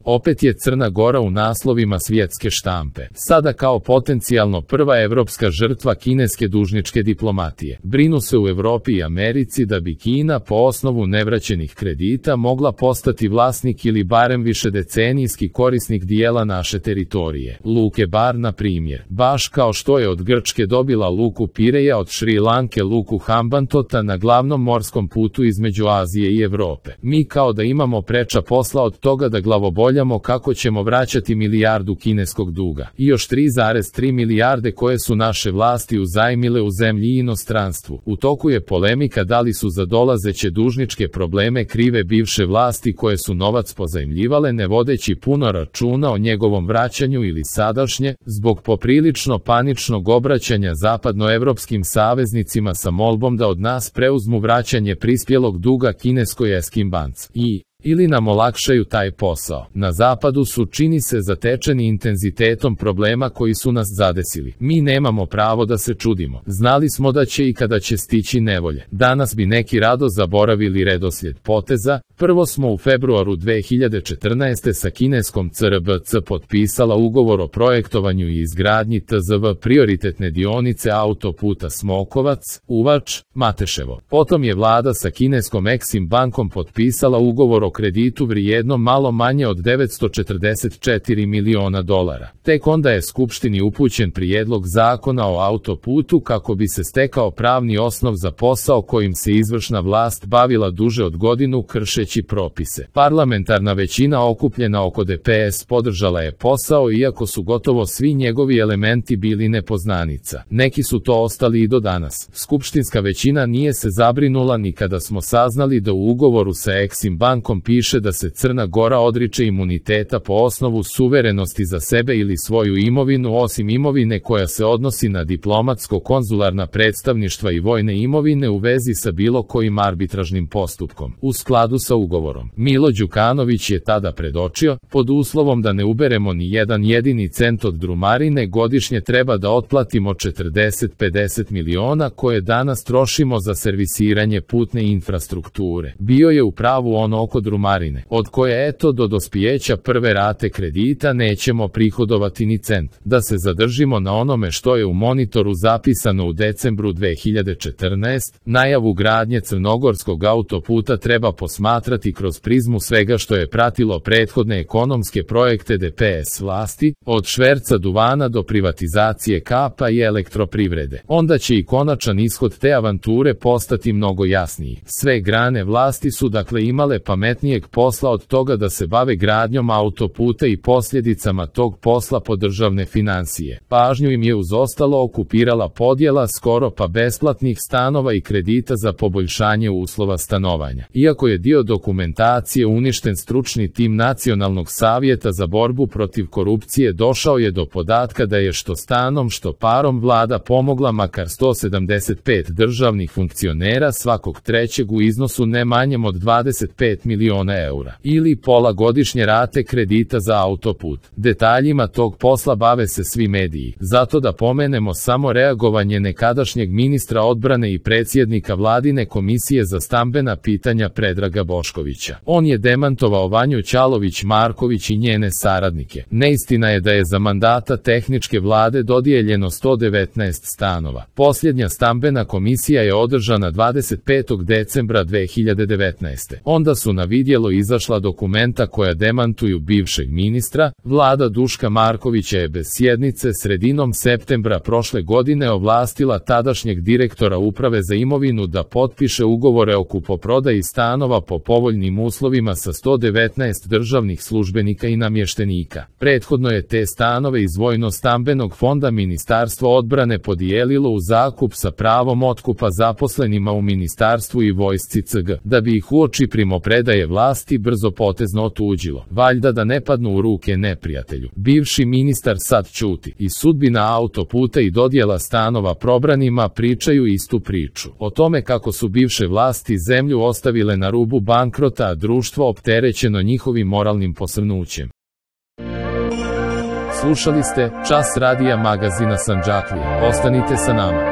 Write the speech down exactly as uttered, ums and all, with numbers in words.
Opet je Crna Gora u naslovima svjetske štampe. Sada kao potencijalno prva evropska žrtva kineske dužničke diplomatije. Brinu se u Evropi i Americi da bi Kina po osnovu nevraćenih kredita mogla postati vlasnik ili barem višedecenijski korisnik dijela naše teritorije. Luke Bar, na primjer. Baš kao što je od Grčke dobila luku Pireja, od Šri Lanke luku Hambantota na glavnom morskom putu između Azije i Evrope. Mi kao da imamo preča posla od toga da glavoboljamo kako ćemo vraćati milijardu kineskog duga i još tri zarez tri milijarde koje su naše vlasti uzajmile u zemlji i inostranstvu. U toku je polemika da li su za dolazeće dužničke probleme krive bivše vlasti koje su novac pozajmljivale ne vodeći puno računa o njegovom vraćanju ili sadašnje, zbog poprilično paničnog obraćanja zapadnoevropskim saveznicima sa molbom da od nas preuzmu vraćanje prispjelog duga kineskoj Eximbank i ili nam olakšaju taj posao. Na zapadu su, čini se, zatečeni intenzitetom problema koji su nas zadesili. Mi nemamo pravo da se čudimo. Znali smo da će i kada će stići nevolje. Danas bi neki rado zaboravili redoslijed poteza. Prvo smo u februaru dve hiljade četrnaeste. sa kineskom C R B C potpisala ugovor o projektovanju i izgradnji T Z V prioritetne dionice autoputa Smokovac, Uvač, Mateševo. Potom je vlada sa kineskom Eximbankom potpisala ugovor o kreditu vrijednom malo manje od devetsto četrdeset četiri miliona dolara. Tek onda je Skupštini upućen prijedlog zakona o autoputu kako bi se stekao pravni osnov za posao kojim se izvršna vlast bavila duže od godinu kršeći propise. Parlamentarna većina okupljena oko D P S podržala je posao iako su gotovo svi njegovi elementi bili nepoznanica. Neki su to ostali i do danas. Skupštinska većina nije se zabrinula ni kada smo saznali da u ugovoru sa Eximbankom piše da se Crna Gora odriče imuniteta po osnovu suverenosti za sebe ili svoju imovinu osim imovine koja se odnosi na diplomatsko-konzularna predstavništva i vojne imovine u vezi sa bilo kojim arbitražnim postupkom. U skladu sa ugovorom, Milo Đukanović je tada predočio, pod uslovom da ne uberemo ni jedan jedini cent od drumarine, godišnje treba da otplatimo četrdeset do pedeset miliona koje danas trošimo za servisiranje putne infrastrukture. Bio je u pravu ono oko drumarine, od koje eto do dospijeća prve rate kredita nećemo prihodovati ni cent. Da se zadržimo na onome što je u monitoru zapisano u decembru dve hiljade četrnaeste. najavu gradnje crnogorskog autoputa treba posmatrati kroz prizmu svega što je pratilo prethodne ekonomske projekte D P S vlasti, od šverca duvana do privatizacije kapa i elektroprivrede. Onda će i konačan ishod te avanture postati mnogo jasniji. Sve grane vlasti su dakle imale pametnijeg posla od toga da se bave gradnjom autoputa i posljedicama tog posla po državne financije. Pažnju im je uz ostalo okupirala podjela skoro pa besplatnih stanova i kredita za poboljšanje uslova stanovanja. Iako je dio dokumentacije uništen, stručni tim Nacionalnog savjeta za borbu protiv korupcije došao je do podatka da je što stanom što parom vlada pomogla makar sto sedamdeset pet državnih funkcionera, svakog trećeg u iznosu ne manjem od dvadeset pet miliona eura, ili pola godišnje rate kredita za autoput. Detaljima tog posla bave se svi mediji, zato da pomenemo samo reagovanje nekadašnjeg ministra odbrane i predsjednika vladine komisije za stambena pitanja Predraga Boškovića. On je demantovao Vanju Ćalović-Marković i njene saradnike. Neistina je da je za mandata tehničke vlade dodijeljeno sto devetnaest stanova. Posljednja stambena komisija je održana dvadeset petog decembra dve hiljade devetnaeste. Onda su na vidjelo izašla dokumenta koja demantuju bivšeg ministra. Vlada Duška Markovića je bez sjednice sredinom septembra prošle godine ovlastila tadašnjeg direktora Uprave za imovinu da potpiše ugovore o kupoprodaji stanova po povoljnim uslovima sa sto devetnaest državnih službenika i namještenika. Prethodno je te stanove iz Vojno-stambenog fonda Ministarstvo odbrane podijelilo u zakup sa pravom otkupa zaposlenima u ministarstvu i vojsci C G, da bi ih uoči primopredaje vlasti brzo potezno otuđilo. Valjda da ne padnu u ruke neprijatelju. Bivši ministar sad ćuti. I sudbina autoputa i dodjela stanova probranima pričaju istu priču. O tome kako su bivše vlasti zemlju ostavile na rubu bankrota, a društvo opterećeno njihovim moralnim posrnućem. Slušali ste Čas radija magazina Sandžaklija. Ostanite sa nama.